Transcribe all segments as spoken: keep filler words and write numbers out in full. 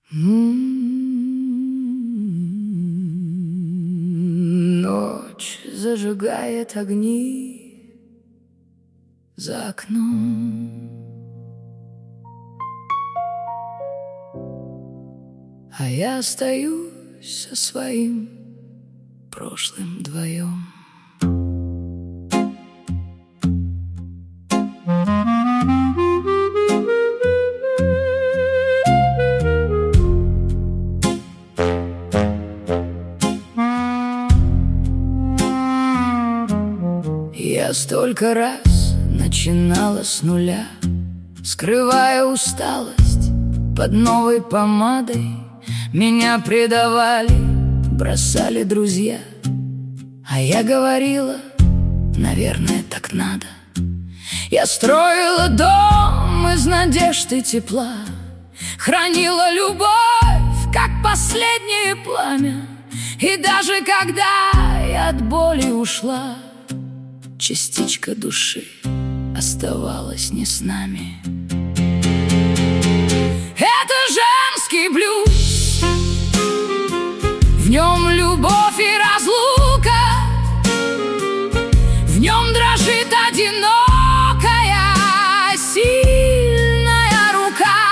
Ночь зажигает огни за окном, а я остаюсь со своим прошлым вдвоем. Я столько раз начинала с нуля, скрывая усталость под новой помадой. Меня предавали, бросали друзья, а я говорила, наверное, так надо. Я строила дом из надежд и тепла, хранила любовь, как последнее пламя. И даже когда я от боли ушла, частичка души оставалась не с нами. Это женский блюз, в нем любовь и разлука, в нем дрожит одинокая, сильная рука.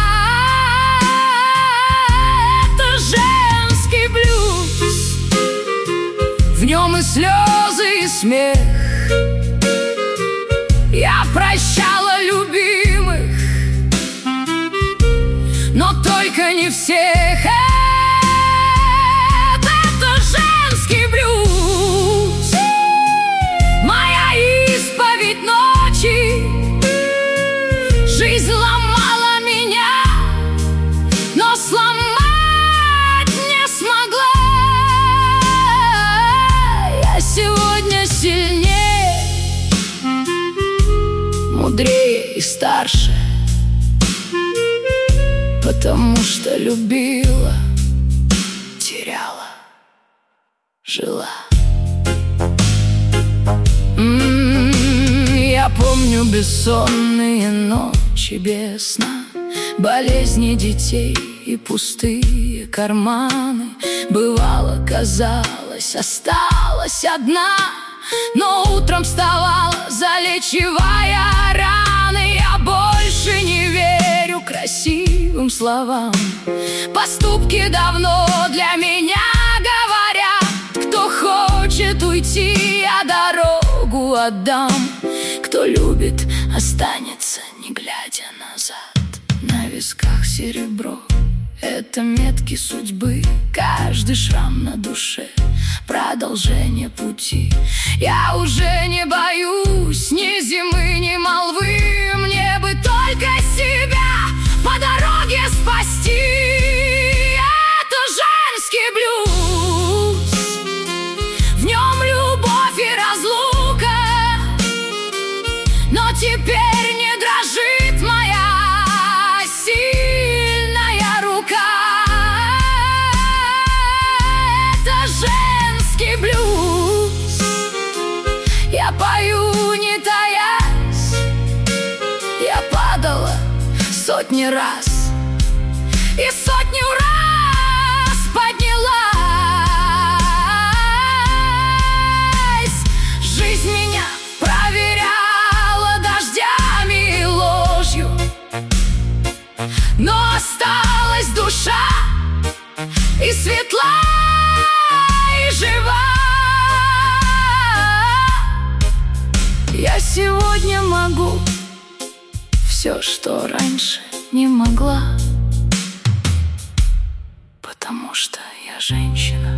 Это женский блюз, в нем и слезы, и смех. Я прощала любимых, но только не всех. Это женский блюз, моя исповедь ночи. Жизнь ломала меня, но сломать не смогла. Я сегодня сильнее, мудрее и старше, потому что любила, теряла, жила. М-м-м, я помню бессонные ночи без сна, болезни детей и пустые карманы. Бывало, казалось, осталась одна, но утром вставала, залечивая раны. Я больше не верю красивым словам, поступки давно для меня говорят. Кто хочет уйти, я дорогу отдам. Кто любит, останется, не глядя назад. На висках серебро — это метки судьбы, каждый шрам на душе — продолжение пути. Я уже не боюсь ни зимы, ни молвы. Мне бы только себя по дороге спасти. Это женский блюз, в нем любовь и разлука, но теперь не дрожит моя сильная рука. Это женский блюз, я пою не таясь. Я падала сотни раз и сотню раз поднялась. Жизнь меня проверяла дождями и ложью, но осталась душа и светла, и жива. Я сегодня могу все, что раньше не могла, потому что я женщина.